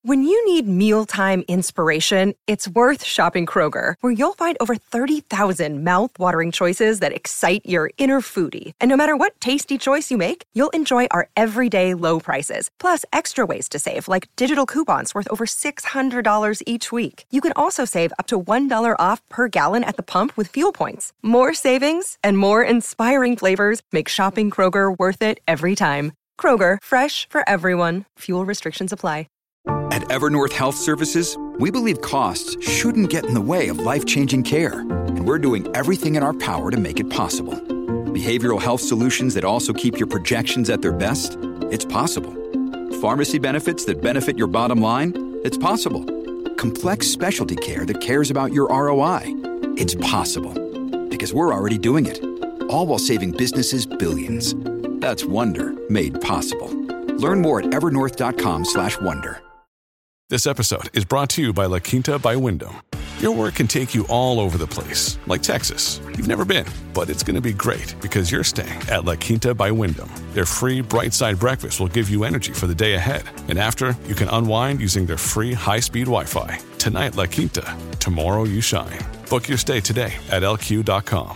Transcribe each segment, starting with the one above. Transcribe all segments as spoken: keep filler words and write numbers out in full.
When you need mealtime inspiration, it's worth shopping Kroger, where you'll find over thirty thousand mouth-watering choices that excite your inner foodie. And no matter what tasty choice you make, you'll enjoy our everyday low prices, plus extra ways to save, like digital coupons worth over six hundred dollars each week. You can also save up to one dollar off per gallon at the pump with fuel points. More savings and more inspiring flavors make shopping Kroger worth it every time. Kroger, fresh for everyone. Fuel restrictions apply. At Evernorth Health Services, we believe costs shouldn't get in the way of life-changing care, and we're doing everything in our power to make it possible. Behavioral health solutions that also keep your projections at their best? It's possible. Pharmacy benefits that benefit your bottom line? It's possible. Complex specialty care that cares about your R O I? It's possible. Because we're already doing it. All while saving businesses billions. That's Wonder made possible. Learn more at evernorth.com slash wonder. This episode is brought to you by La Quinta by Wyndham. Your work can take you all over the place, like Texas. You've never been, but it's going to be great because you're staying at La Quinta by Wyndham. Their free Bright Side breakfast will give you energy for the day ahead. And after, you can unwind using their free high-speed Wi-Fi. Tonight, La Quinta. Tomorrow, you shine. Book your stay today at L Q dot com.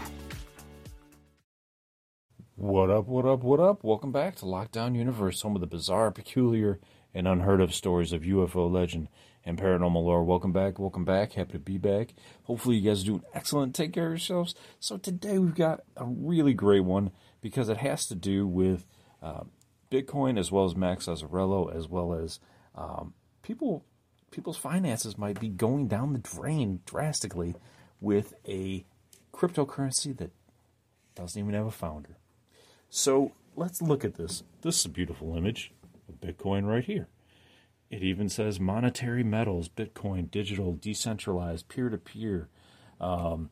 What up, what up, what up? Welcome back to Lockdown Universe, home of the bizarre, peculiar, and unheard of stories of U F O legend and paranormal lore. Welcome back, welcome back. Happy to be back. Hopefully you guys are doing excellent. Take care of yourselves. So today we've got a really great one because it has to do with uh, Bitcoin as well as Max Azzarello, as well as um, people. People's finances might be going down the drain drastically with a cryptocurrency that doesn't even have a founder. So let's look at this. This is a beautiful image of Bitcoin right here. It even says monetary metals, Bitcoin, digital, decentralized, peer-to-peer. Um,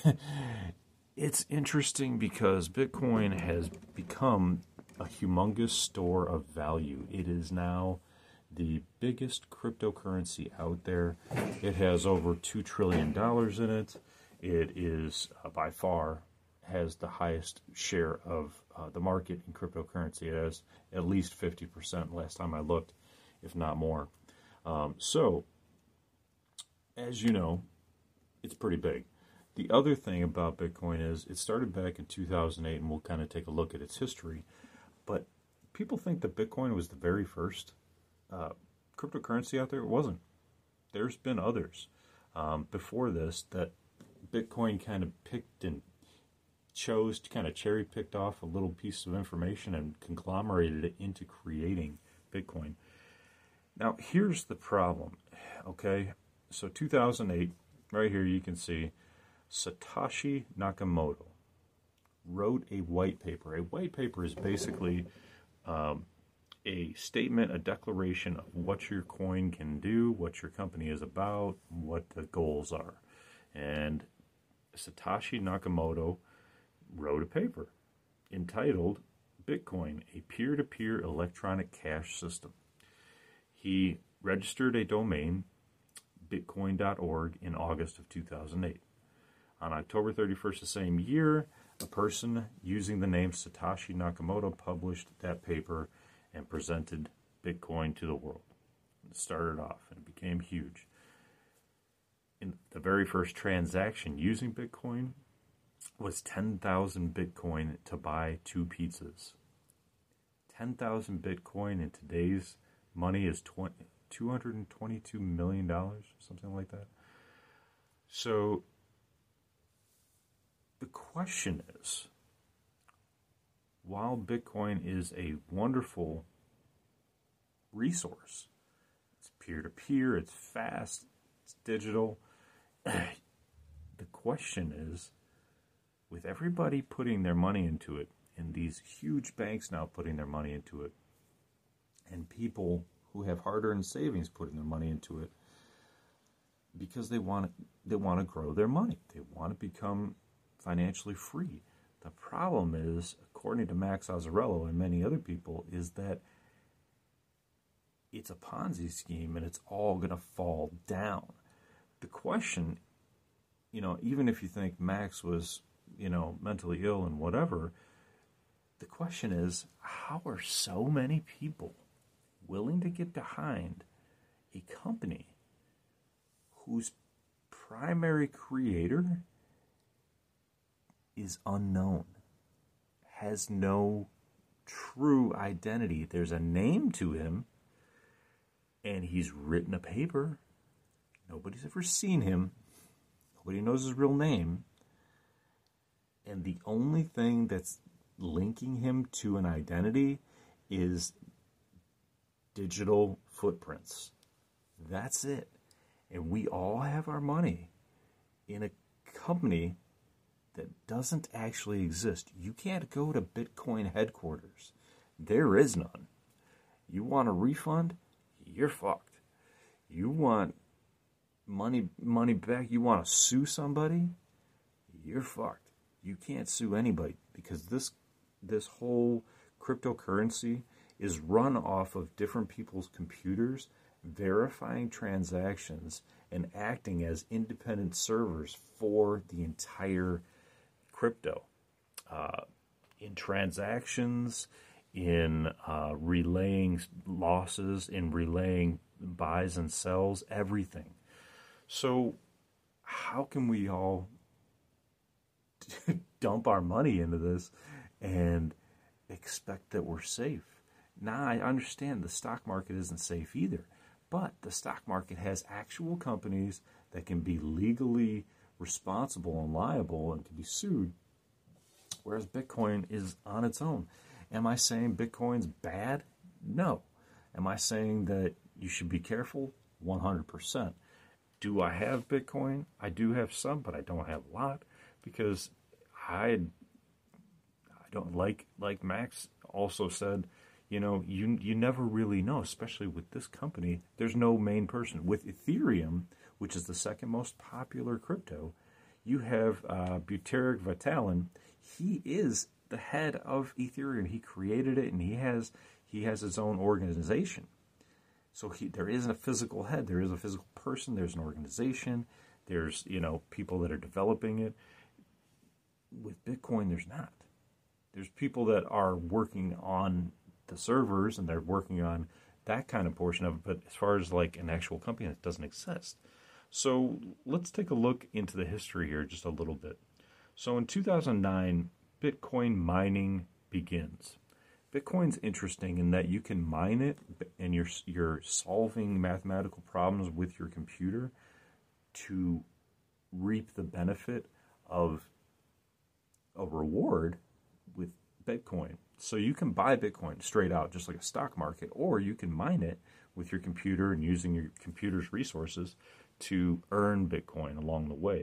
it's interesting because Bitcoin has become a humongous store of value. It is now the biggest cryptocurrency out there. It has over two trillion dollars in it. It is uh, by far has the highest share of uh, the market in cryptocurrency. It has at least fifty percent last time I looked, if not more. Um, so, as you know, it's pretty big. The other thing about Bitcoin is it started back in two thousand eight, and we'll kind of take a look at its history. But people think that Bitcoin was the very first uh, cryptocurrency out there. It wasn't. There's been others um, before this that Bitcoin kind of picked and chose to kind of cherry picked off a little piece of information and conglomerated it into creating Bitcoin. Now, here's the problem, okay? So two thousand eight, right here you can see Satoshi Nakamoto wrote a white paper. A white paper is basically um, a statement, a declaration of what your coin can do, what your company is about, what the goals are. And Satoshi Nakamoto wrote a paper entitled Bitcoin, a peer-to-peer electronic cash system. He registered a domain, bitcoin dot org, in August of two thousand eight. On October thirty-first the same year, a person using the name Satoshi Nakamoto published that paper and presented Bitcoin to the world. It started off and it became huge. In the very first transaction using Bitcoin was ten thousand Bitcoin to buy two pizzas. ten thousand Bitcoin in today's money is two hundred twenty-two million dollars, something like that. So the question is, while Bitcoin is a wonderful resource, it's peer-to-peer, it's fast, it's digital, the question is, with everybody putting their money into it, and these huge banks now putting their money into it, and people who have hard-earned savings putting their money into it, because they want to, they want to grow their money. They want to become financially free. The problem is, according to Max Azzarello and many other people, is that it's a Ponzi scheme and it's all going to fall down. The question, you know, even if you think Max was, you know, mentally ill and whatever, the question is, how are so many people willing to get behind a company whose primary creator is unknown, has no true identity. There's a name to him, and he's written a paper. Nobody's ever seen him. Nobody knows his real name. And the only thing that's linking him to an identity is digital footprints. That's it. And we all have our money in a company that doesn't actually exist. You can't go to Bitcoin headquarters. There is none. You want a refund? You're fucked. You want money money back? You want to sue somebody? You're fucked. You can't sue anybody because this this whole cryptocurrency is run off of different people's computers, verifying transactions and acting as independent servers for the entire crypto. Uh, in transactions, in uh, relaying losses, in relaying buys and sells, everything. So how can we all dump our money into this and expect that we're safe? Now, I understand the stock market isn't safe either, but the stock market has actual companies that can be legally responsible and liable and can be sued, whereas Bitcoin is on its own. Am I saying Bitcoin's bad? No. Am I saying that you should be careful? one hundred percent. Do I have Bitcoin? I do have some, but I don't have a lot because I I don't like like Max also said, you know, you you never really know, especially with this company. There's no main person. With Ethereum, which is the second most popular crypto, you have uh, Buterin Vitamin. He is the head of Ethereum. He created it, and he has he has his own organization. So he, there isn't a physical head. There is a physical person. There's an organization. There's, you know, people that are developing it. With Bitcoin, there's not. There's people that are working on the servers, and they're working on that kind of portion of it. But as far as like an actual company, that doesn't exist. So let's take a look into the history here just a little bit. So in two thousand nine, Bitcoin mining begins. Bitcoin's interesting in that you can mine it, and you're you're solving mathematical problems with your computer to reap the benefit of a reward with Bitcoin. So you can buy Bitcoin straight out, just like a stock market, or you can mine it with your computer and using your computer's resources to earn Bitcoin along the way.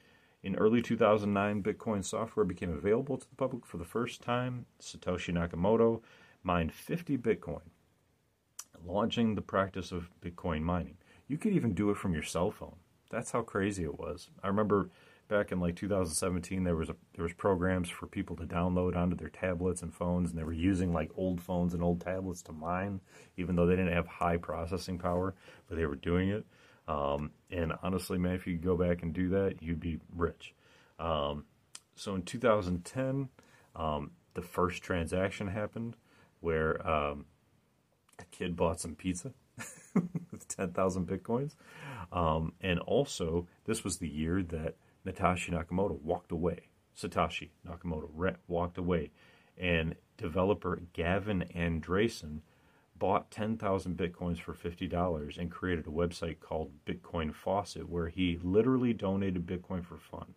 In early two thousand nine, Bitcoin software became available to the public for the first time. Satoshi Nakamoto mined fifty Bitcoin, launching the practice of Bitcoin mining. You could even do it from your cell phone. That's how crazy it was. I remember back in like two thousand seventeen, there was a there was programs for people to download onto their tablets and phones, and they were using like old phones and old tablets to mine, even though they didn't have high processing power, but they were doing it. Um, and honestly, man, if you could go back and do that, you'd be rich. Um, so in two thousand ten, um, the first transaction happened where um, a kid bought some pizza with ten thousand Bitcoins. Um, and also, this was the year that Satoshi Nakamoto walked away. Satoshi Nakamoto re- walked away. And developer Gavin Andresen bought ten thousand Bitcoins for fifty dollars and created a website called Bitcoin Faucet where he literally donated Bitcoin for fun.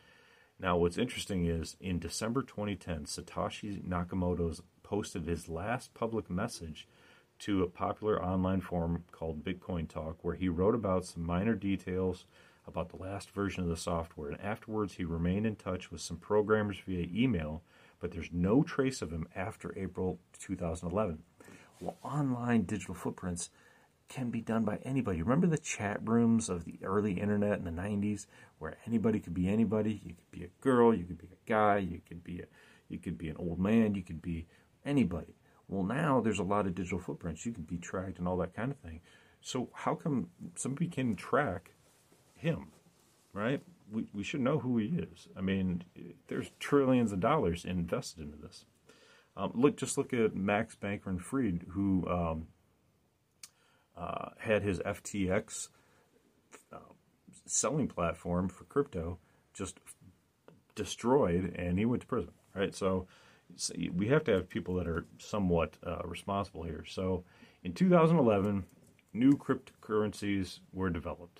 Now, what's interesting is in December twenty ten, Satoshi Nakamoto posted his last public message to a popular online forum called Bitcoin Talk where he wrote about some minor details about the last version of the software. And afterwards, he remained in touch with some programmers via email, but there's no trace of him after April two thousand eleven. Well, online digital footprints can be done by anybody. Remember the chat rooms of the early internet in the nineties where anybody could be anybody? You could be a girl, you could be a guy, you could be a, you could be an old man, you could be anybody. Well, now there's a lot of digital footprints. You can be tracked and all that kind of thing. So how come somebody can track him, right? We we should know who he is. I mean, there's trillions of dollars invested into this. Um, look, just look at Max Bankman-Fried, who um, uh, had his F T X uh, selling platform for crypto just destroyed, and he went to prison, right? So, so we have to have people that are somewhat uh, responsible here. So in two thousand eleven, new cryptocurrencies were developed,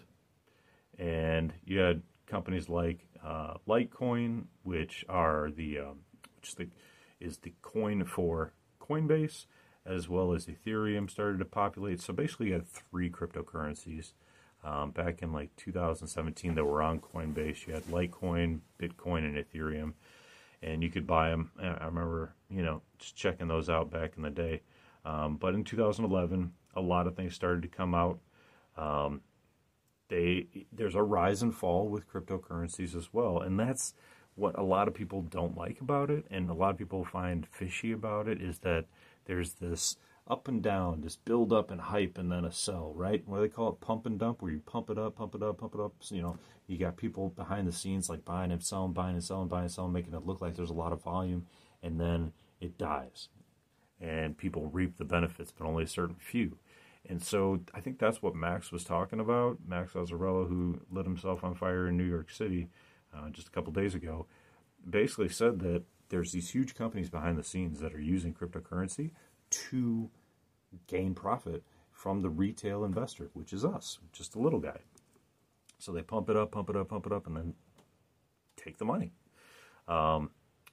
and you had companies like uh, Litecoin, which are the um, which is the, is the coin for Coinbase, as well as Ethereum started to populate. So basically, you had three cryptocurrencies um, back in like two thousand seventeen that were on Coinbase. You had Litecoin, Bitcoin, and Ethereum, and you could buy them. I remember, you know, just checking those out back in the day. Um, but in two thousand eleven, a lot of things started to come out. Um, They, there's a rise and fall with cryptocurrencies as well, and that's what a lot of people don't like about it, and a lot of people find fishy about it, is that there's this up and down, this build up and hype, and then a sell, right? What do they call it? Pump and dump, where you pump it up, pump it up, pump it up. So, you know, you got people behind the scenes like buying and selling, buying and selling, buying and selling, making it look like there's a lot of volume, and then it dies, and people reap the benefits, but only a certain few. And so I think that's what Max was talking about. Max Azzarello, who lit himself on fire in New York City uh, just a couple days ago, basically said that there's these huge companies behind the scenes that are using cryptocurrency to gain profit from the retail investor, which is us, just a little guy. So they pump it up, pump it up, pump it up, and then take the money. Um,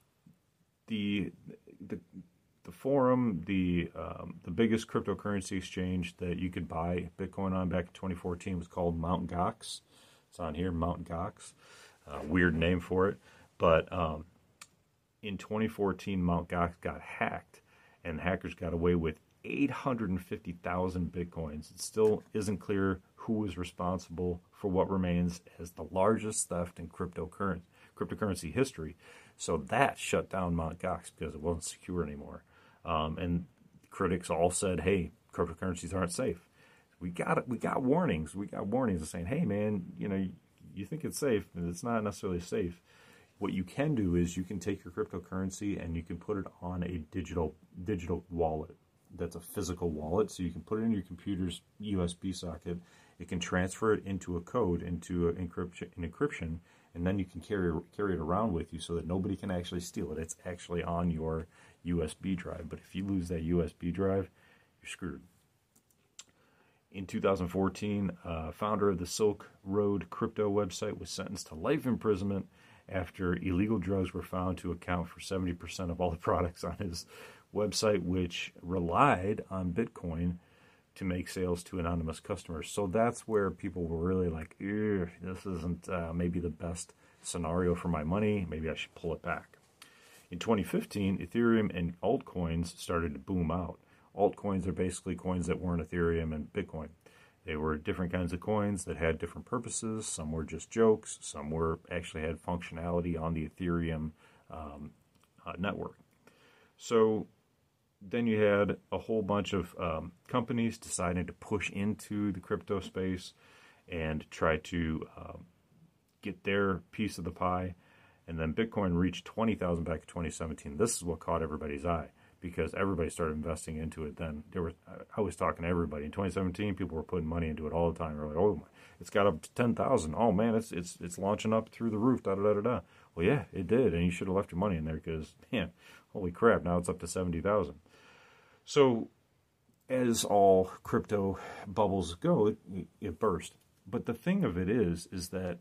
the the The forum, the um, the biggest cryptocurrency exchange that you could buy Bitcoin on back in twenty fourteen was called Mount Gox. It's on here, Mount Gox. Uh, weird name for it. But um, in twenty fourteen, Mount Gox got hacked, and hackers got away with eight hundred fifty thousand Bitcoins. It still isn't clear who was responsible for what remains as the largest theft in cryptocurrency, cryptocurrency history. So that shut down Mount Gox because it wasn't secure anymore. Um, and critics all said, "Hey, cryptocurrencies aren't safe." We got we got warnings. We got warnings of saying, "Hey, man, you know, you, you think it's safe, but it's not necessarily safe." What you can do is you can take your cryptocurrency and you can put it on a digital digital wallet. That's a physical wallet, so you can put it in your computer's U S B socket. It can transfer it into a code, into an encryption, an encryption, and then you can carry carry it around with you so that nobody can actually steal it. It's actually on your U S B drive, but if you lose that U S B drive, you're screwed. In two thousand fourteen, uh, founder of the Silk Road crypto website was sentenced to life imprisonment after illegal drugs were found to account for seventy percent of all the products on his website, which relied on Bitcoin to make sales to anonymous customers. So that's where people were really like, this isn't uh, maybe the best scenario for my money. Maybe I should pull it back. In twenty fifteen, Ethereum and altcoins started to boom out. Altcoins are basically coins that weren't Ethereum and Bitcoin. They were different kinds of coins that had different purposes. Some were just jokes. Some were actually had functionality on the Ethereum um, uh, network. So then you had a whole bunch of um, companies deciding to push into the crypto space and try to um, get their piece of the pie. And then Bitcoin reached twenty thousand back in twenty seventeen. This is what caught everybody's eye because everybody started investing into it then. There were, I was talking to everybody. In twenty seventeen, people were putting money into it all the time. They were like, oh, it's got up to ten thousand. Oh, man, it's it's it's launching up through the roof, da-da-da-da-da. Well, yeah, it did, and you should have left your money in there because, man, holy crap, now it's up to seventy thousand. So as all crypto bubbles go, it, it burst. But the thing of it is, is that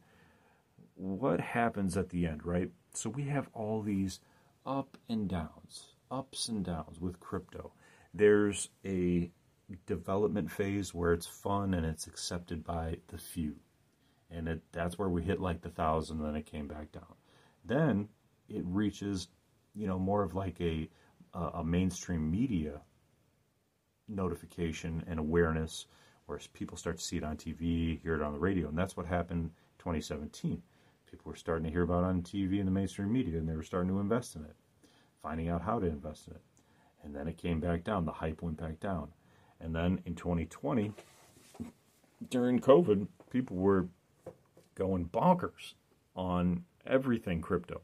what happens at the end, right? So we have all these up and downs, ups and downs with crypto. There's a development phase where it's fun and it's accepted by the few. And it, that's where we hit like the thousand, and then it came back down. Then it reaches, you know, more of like a, a mainstream media notification and awareness where people start to see it on T V, hear it on the radio. And that's what happened in twenty seventeen. People were starting to hear about it on T V and the mainstream media, and they were starting to invest in it, finding out how to invest in it. And then it came back down. The hype went back down. And then in twenty twenty, during COVID, people were going bonkers on everything crypto.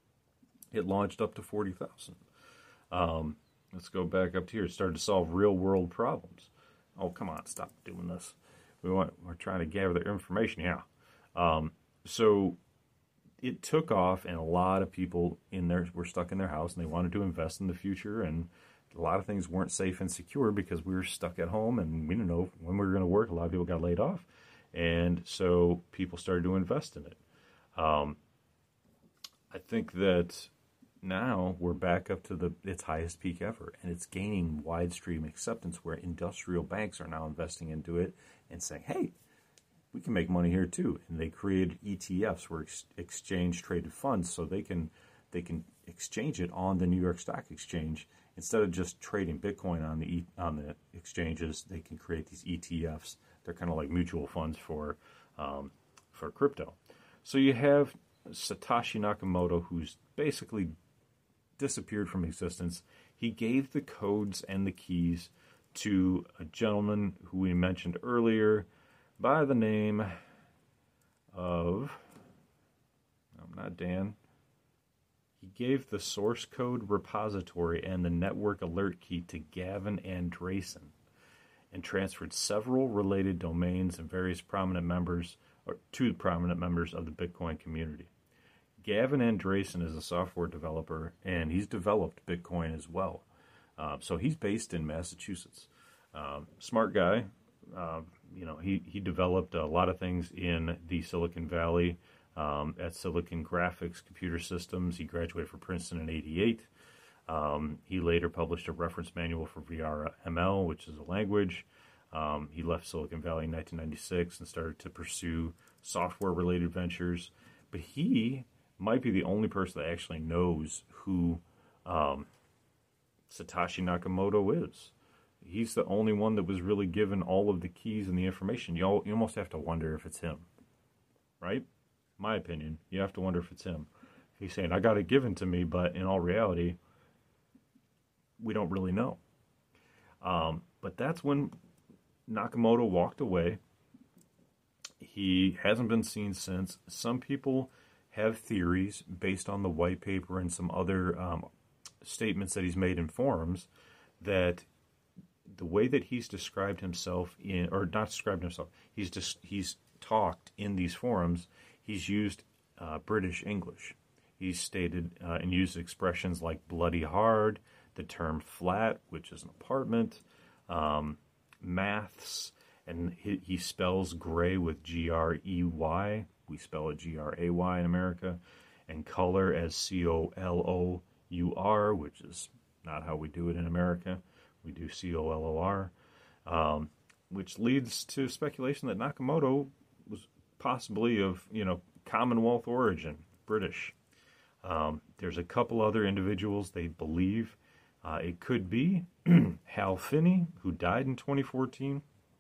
It launched up to forty thousand. Um, let's go back up to here. It started to solve real-world problems. Oh, come on, stop doing this. We want, we're trying to gather their information. Yeah. Um, so it took off, and a lot of people in there were stuck in their house, and they wanted to invest in the future, and a lot of things weren't safe and secure because we were stuck at home, and we didn't know when we were going to work. A lot of people got laid off, and so people started to invest in it. Um, I think that now we're back up to the its highest peak ever, and it's gaining widestream acceptance where industrial banks are now investing into it and saying, hey, we can make money here too. And they created E T Fs, where ex- exchange traded funds, so they can they can exchange it on the New York Stock Exchange instead of just trading Bitcoin on the e- on the exchanges. They can create these E T Fs. They're kind of like mutual funds for um, for crypto. So you have Satoshi Nakamoto, who's basically disappeared from existence. He gave the codes and the keys to a gentleman who we mentioned earlier by the name of, no, not Dan. He gave the source code repository and the network alert key to Gavin Andresen and transferred several related domains and various prominent members, or to prominent members of the Bitcoin community. Gavin Andresen is a software developer, and he's developed Bitcoin as well. Uh, so he's based in Massachusetts. Um, smart guy. Uh, you know, he, he developed a lot of things in the Silicon Valley um, at Silicon Graphics Computer Systems. He graduated from Princeton in eighty-eight. Um, he later published a reference manual for V R M L, which is a language. Um, he left Silicon Valley in nineteen ninety-six and started to pursue software-related ventures. But he might be the only person that actually knows who um, Satoshi Nakamoto is. He's the only one that was really given all of the keys and the information. You, all, you almost have to wonder if it's him, right? My opinion, you have to wonder if it's him. He's saying, I got it given to me, but in all reality, we don't really know. Um, but that's when Nakamoto walked away. He hasn't been seen since. Some people have theories based on the white paper and some other um, statements that he's made in forums that the way that he's described himself in, or not described himself, he's just he's talked in these forums. He's used uh, British English. He's stated uh, and used expressions like bloody hard, the term flat, which is an apartment, um, maths, and he, he spells gray with G R E Y. We spell it G R A Y in America, and color as C O L O U R, which is not how we do it in America. We do C O L O R, um, which leads to speculation that Nakamoto was possibly of, you know, Commonwealth origin, British. Um, there's a couple other individuals they believe. Uh, it could be Hal Finney, who died in twenty fourteen,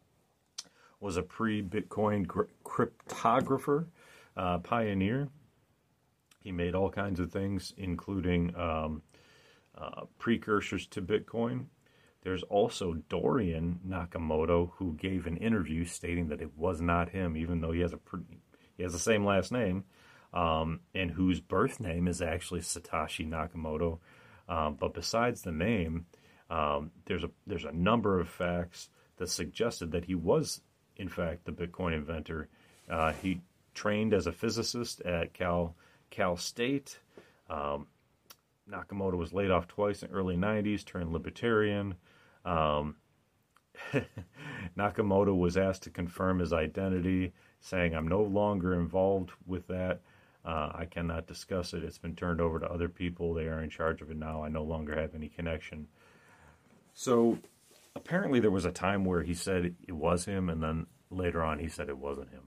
was a pre-Bitcoin gr- cryptographer, uh, pioneer. He made all kinds of things, including um, uh, precursors to Bitcoin. There's also Dorian Nakamoto, who gave an interview stating that it was not him, even though he has a pretty, he has the same last name, um, and whose birth name is actually Satoshi Nakamoto. Um, but besides the name, um, there's a there's a number of facts that suggested that he was, in fact, the Bitcoin inventor. Uh, he trained as a physicist at Cal Cal State. Um, Nakamoto was laid off twice in the early nineties, turned libertarian. Um, Nakamoto was asked to confirm his identity, saying, I'm no longer involved with that. Uh, I cannot discuss it. It's been turned over to other people. They are in charge of it now. I no longer have any connection. So apparently there was a time where he said it was him, and then later on he said it wasn't him.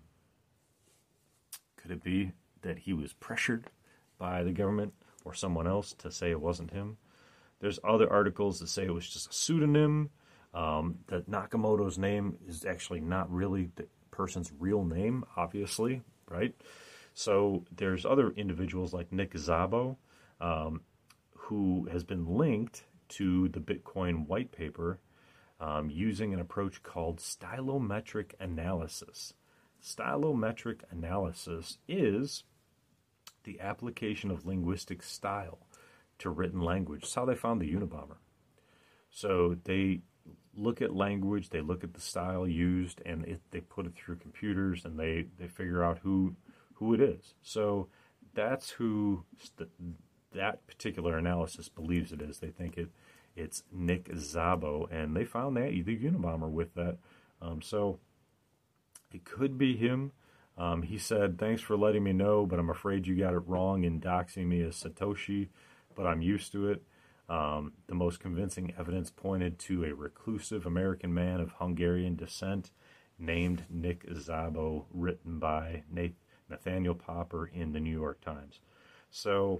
Could it be that he was pressured by the government or someone else to say it wasn't him? There's other articles that say it was just a pseudonym, um, that Nakamoto's name is actually not really the person's real name, obviously, right? So there's other individuals like Nick Szabo, um, who has been linked to the Bitcoin white paper um, using an approach called stylometric analysis. Stylometric analysis is the application of linguistic style to written language. It's how they found the Unabomber. So they look at language, they look at the style used, and it, they put it through computers, and they, they figure out who who it is. So that's who st- that particular analysis believes it is. They think it it's Nick Szabo, and they found that the Unabomber with that. Um, so it could be him. Um, he said, "Thanks for letting me know, but I'm afraid you got it wrong in doxing me as Satoshi, but I'm used to it." Um, the most convincing evidence pointed to a reclusive American man of Hungarian descent named Nick Szabo, written by Nathaniel Popper in the New York Times. So,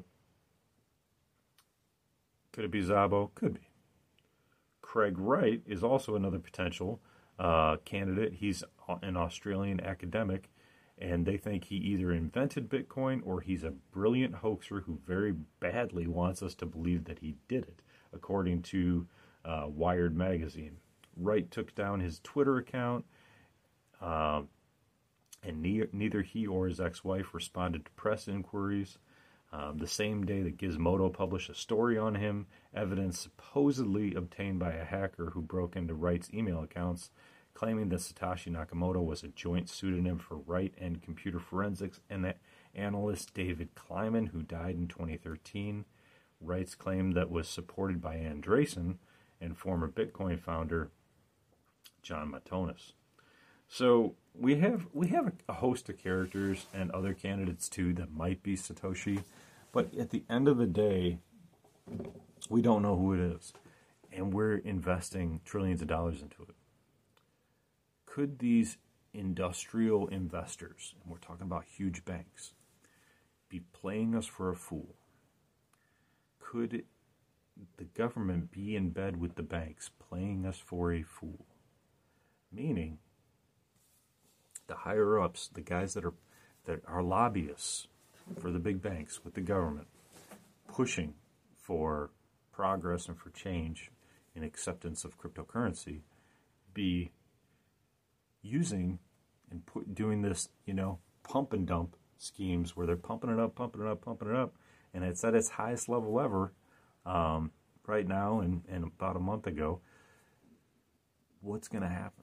could it be Szabo? Could be. Craig Wright is also another potential uh, candidate. He's an Australian academic, and they think he either invented Bitcoin or he's a brilliant hoaxer who very badly wants us to believe that he did it, according to uh, Wired magazine. Wright took down his Twitter account, uh, and ne- neither he or his ex-wife responded to press inquiries. Um, the same day that Gizmodo published a story on him, evidence supposedly obtained by a hacker who broke into Wright's email accounts, claiming that Satoshi Nakamoto was a joint pseudonym for Wright and computer forensics and that analyst David Kleiman, who died in twenty thirteen. Wright's claim that was supported by Andreessen and former Bitcoin founder John Matonis. So we have we have a host of characters and other candidates too that might be Satoshi, but at the end of the day, we don't know who it is, and we're investing trillions of dollars into it. Could these industrial investors, and we're talking about huge banks, be playing us for a fool? Could the government be in bed with the banks, playing us for a fool? Meaning, the higher-ups, the guys that are that are lobbyists for the big banks with the government, pushing for progress and for change in acceptance of cryptocurrency, be using and put, doing this, you know, pump and dump schemes where they're pumping it up, pumping it up, pumping it up, and it's at its highest level ever um, right now and, and about a month ago. What's going to happen?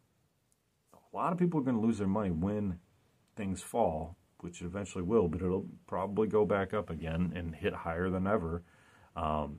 A lot of people are going to lose their money when things fall, which it eventually will, but it'll probably go back up again and hit higher than ever. Um,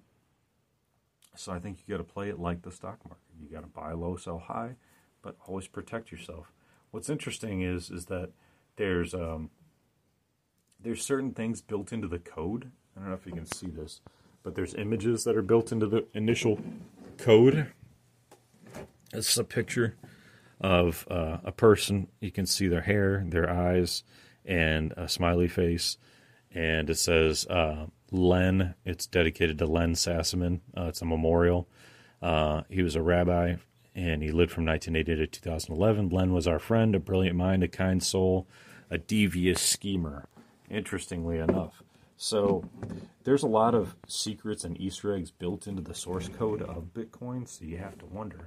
so I think you got to play it like the stock market. You got to buy low, sell high, but always protect yourself. What's interesting is is that there's um, there's certain things built into the code. I don't know if you can see this, but there's images that are built into the initial code. This is a picture of uh, a person. You can see their hair, their eyes, and a smiley face. And it says uh, Len. It's dedicated to Len Sassaman. Uh, it's a memorial. Uh, he was a rabbi, and he lived from nineteen eighty to two thousand eleven. Len was our friend, a brilliant mind, a kind soul, a devious schemer, interestingly enough. So there's a lot of secrets and Easter eggs built into the source code of Bitcoin, so you have to wonder,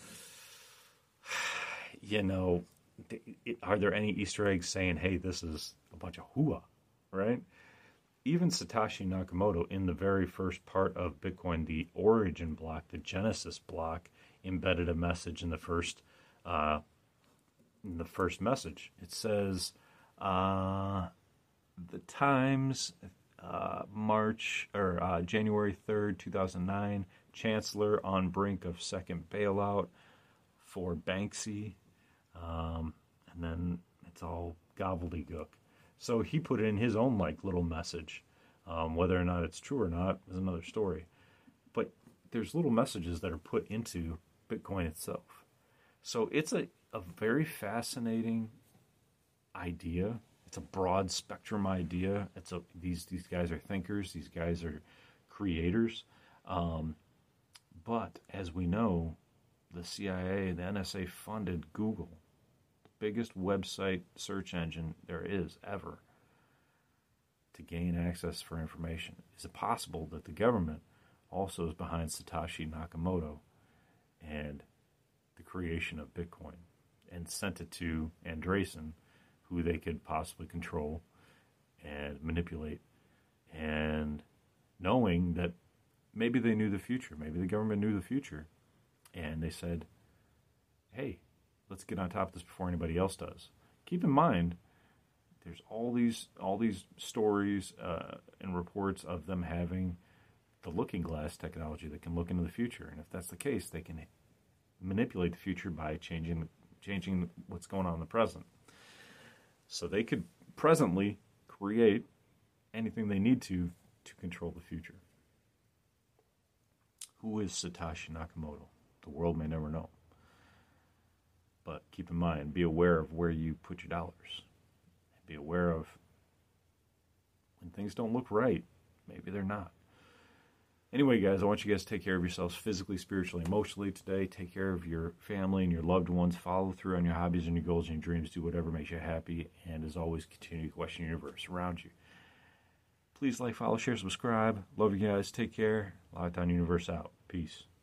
you know, are there any Easter eggs saying, hey, this is a bunch of hooah, right? Even Satoshi Nakamoto, in the very first part of Bitcoin, the origin block, the Genesis block, embedded a message in the first uh, in the first message. It says, uh, the Times, uh, March or uh, January third, two thousand nine, Chancellor on brink of second bailout for Banksy, um, and then it's all gobbledygook. So he put in his own like little message. Um, whether or not it's true or not is another story. But there's little messages that are put into Bitcoin itself. So it's a, a very fascinating idea. It's a broad spectrum idea. It's a these these guys are thinkers. These guys are creators. Um, but as we know, the C I A, the N S A funded Google, the biggest website search engine there is ever, to gain access for information. Is it possible that the government also is behind Satoshi Nakamoto and the creation of Bitcoin and sent it to Andreessen, who they could possibly control and manipulate, and knowing that maybe they knew the future, maybe the government knew the future, and they said, hey, let's get on top of this before anybody else does. Keep in mind, there's all these all these stories uh, and reports of them having the looking glass technology that can look into the future. And if that's the case, they can manipulate the future by changing changing what's going on in the present. So they could presently create anything they need to to control the future. Who is Satoshi Nakamoto? The world may never know. But keep in mind, be aware of where you put your dollars. Be aware of when things don't look right, maybe they're not. Anyway, guys, I want you guys to take care of yourselves physically, spiritually, emotionally today. Take care of your family and your loved ones. Follow through on your hobbies and your goals and your dreams. Do whatever makes you happy. And as always, continue to question the universe around you. Please like, follow, share, subscribe. Love you guys. Take care. Lockdown Universe out. Peace.